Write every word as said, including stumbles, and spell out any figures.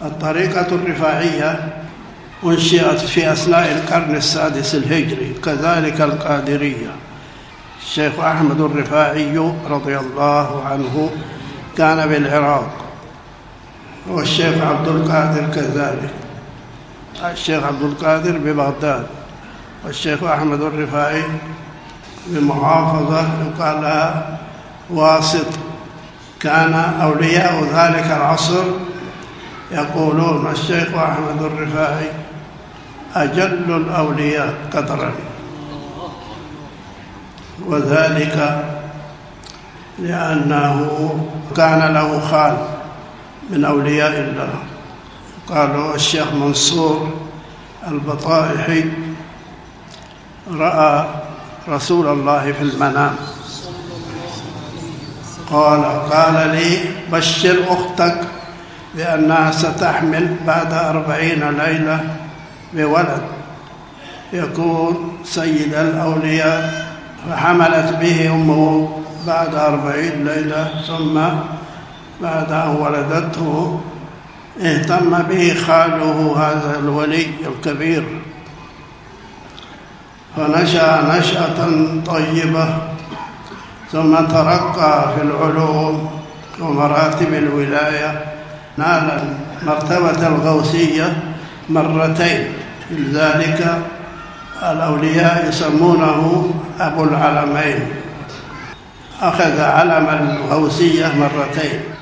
الطريقة الرفاعية أنشئت في أثناء القرن السادس الهجري، كذلك القادرية. الشيخ أحمد الرفاعي رضي الله عنه كان بالعراق، والشيخ عبد القادر كذلك. الشيخ عبد القادر ببغداد، والشيخ أحمد الرفاعي بمحافظة يقال لها واسط. كان أولياء ذلك العصر يقولون الشيخ أحمد الرفاعي أجل الأولياء قدرا، وذلك لأنه كان له خال من أولياء الله، قالوا الشيخ منصور البطائحي رأى رسول الله في المنام، قال قال لي بشر أختك بأنها ستحمل بعد أربعين ليلة بولد يكون سيد الأولياء. فحملت به أمه بعد أربعين ليلة، ثم بعد أن ولدته اهتم به خاله هذا الولي الكبير، فنشأ نشأة طيبة، ثم ترقى في العلوم ومراتب الولاية، نال مرتبة الغوثية مرتين. لذلك الأولياء يسمونه أبو العلمين، أخذ علم الغوثية مرتين.